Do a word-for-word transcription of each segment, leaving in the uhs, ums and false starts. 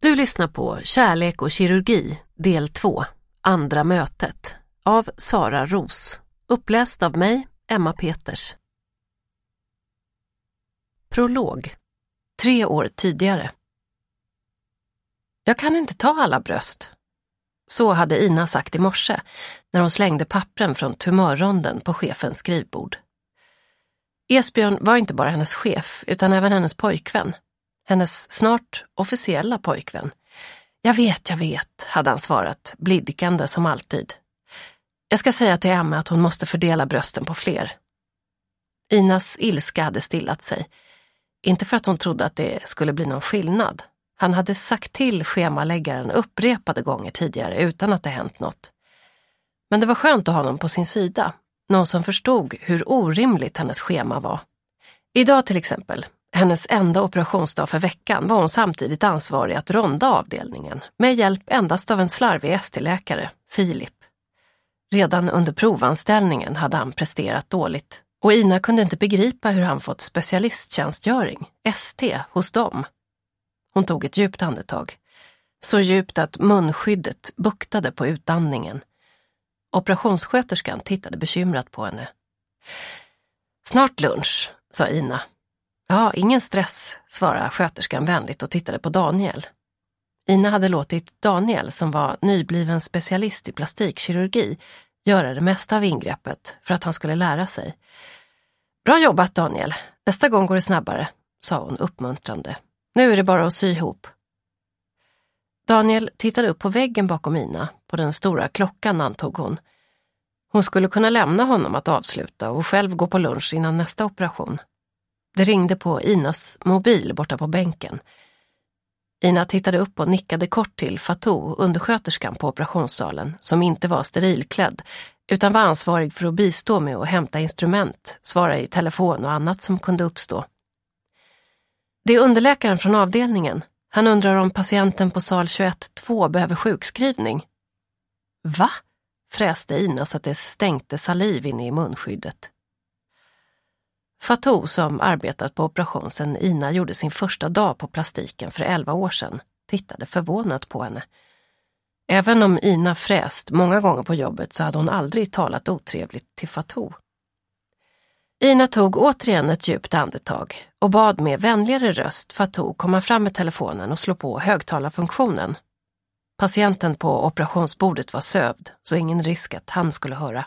Du lyssnar på Kärlek och kirurgi, del två, andra mötet, av Sara Ros. Uppläst av mig, Emma Peters. Prolog. Tre år tidigare. Jag kan inte ta alla bröst. Så hade Ina sagt i morse när hon slängde pappren från tumörronden på chefens skrivbord. Esbjörn var inte bara hennes chef utan även hennes pojkvän. Hennes snart officiella pojkvän. Jag vet, jag vet, hade han svarat, blidkande som alltid. Jag ska säga till Emma att hon måste fördela brösten på fler. Inas ilska hade stillat sig. Inte för att hon trodde att det skulle bli någon skillnad. Han hade sagt till schemaläggaren upprepade gånger tidigare utan att det hänt något. Men det var skönt att ha någon på sin sida. Någon som förstod hur orimligt hennes schema var. Idag till exempel, hennes enda operationsdag för veckan, var hon samtidigt ansvarig att ronda avdelningen med hjälp endast av en slarvig S T-läkare, Filip. Redan under provanställningen hade han presterat dåligt och Ina kunde inte begripa hur han fått specialisttjänstgöring, S T, hos dem. Hon tog ett djupt andetag. Så djupt att munskyddet buktade på utandningen. Operationssköterskan tittade bekymrat på henne. Snart lunch, sa Ina. Ja, ingen stress, svarade sköterskan vänligt och tittade på Daniel. Ina hade låtit Daniel, som var nybliven specialist i plastikkirurgi, göra det mesta av ingreppet för att han skulle lära sig. Bra jobbat, Daniel. Nästa gång går det snabbare, sa hon uppmuntrande. Nu är det bara att sy ihop. Daniel tittade upp på väggen bakom Ina. På den stora klockan, antog hon. Hon skulle kunna lämna honom att avsluta och själv gå på lunch innan nästa operation. Det ringde på Inas mobil borta på bänken. Ina tittade upp och nickade kort till Fatou, undersköterskan på operationssalen, som inte var sterilklädd utan var ansvarig för att bistå med att hämta instrument, svara i telefon och annat som kunde uppstå. Det är underläkaren från avdelningen. Han undrar om patienten på sal tjugoett två behöver sjukskrivning. Va? Fräste Ina så att det stänkte saliv inne i munskyddet. Fatou, som arbetat på operation sedan Ina gjorde sin första dag på plastiken för elva år sedan, tittade förvånat på henne. Även om Ina fräst många gånger på jobbet så hade hon aldrig talat otrevligt till Fatou. Ina tog återigen ett djupt andetag och bad med vänligare röst Fatou komma fram med telefonen och slå på högtalarfunktionen. Patienten på operationsbordet var sövd, så ingen risk att han skulle höra.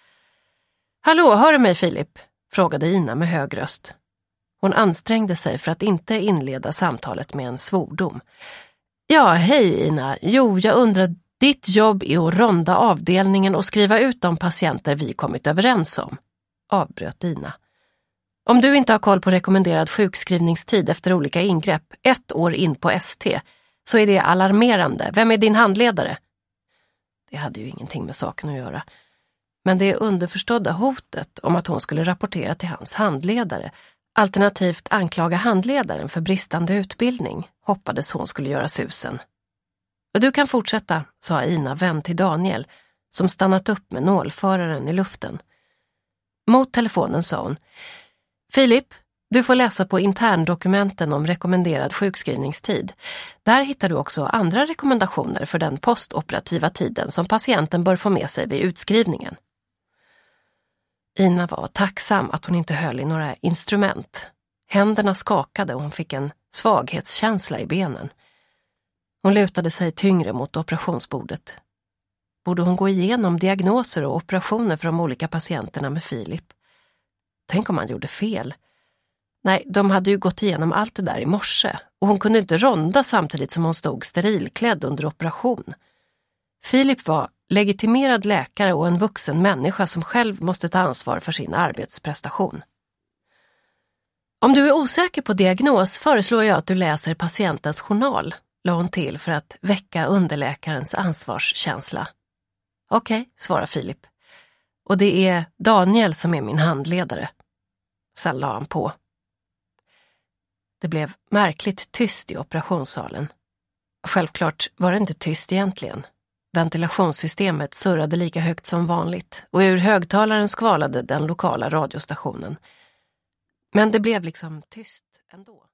Hallå, hör du mig, Filip? Frågade Ina med hög röst. Hon ansträngde sig för att inte inleda samtalet med en svordom. Ja, hej Ina. Jo, jag undrar, ditt jobb är att ronda avdelningen och skriva ut de patienter vi kommit överens om, avbröt Ina. Om du inte har koll på rekommenderad sjukskrivningstid efter olika ingrepp, ett år in på S T, så är det alarmerande. Vem är din handledare? Det hade ju ingenting med saken att göra. Men det underförstådda hotet om att hon skulle rapportera till hans handledare, alternativt anklaga handledaren för bristande utbildning, hoppades hon skulle göra susen. Och du kan fortsätta, sa Ina vänd till Daniel, som stannat upp med nålföraren i luften. Mot telefonen sa hon, Filip, du får läsa på interndokumenten om rekommenderad sjukskrivningstid. Där hittar du också andra rekommendationer för den postoperativa tiden som patienten bör få med sig vid utskrivningen. Ina var tacksam att hon inte höll i några instrument. Händerna skakade och hon fick en svaghetskänsla i benen. Hon lutade sig tyngre mot operationsbordet. Borde hon gå igenom diagnoser och operationer för de olika patienterna med Filip? Tänk om han gjorde fel. Nej, de hade ju gått igenom allt det där i morse och hon kunde inte ronda samtidigt som hon stod sterilklädd under operation. Filip var legitimerad läkare och en vuxen människa som själv måste ta ansvar för sin arbetsprestation. Om du är osäker på diagnos föreslår jag att du läser patientens journal, la hon till för att väcka underläkarens ansvarskänsla. Okej, svarade Filip. Och det är Daniel som är min handledare. Sen la han på. Det blev märkligt tyst i operationssalen. Självklart var det inte tyst egentligen. Ventilationssystemet surrade lika högt som vanligt och ur högtalaren skvalade den lokala radiostationen. Men det blev liksom tyst ändå.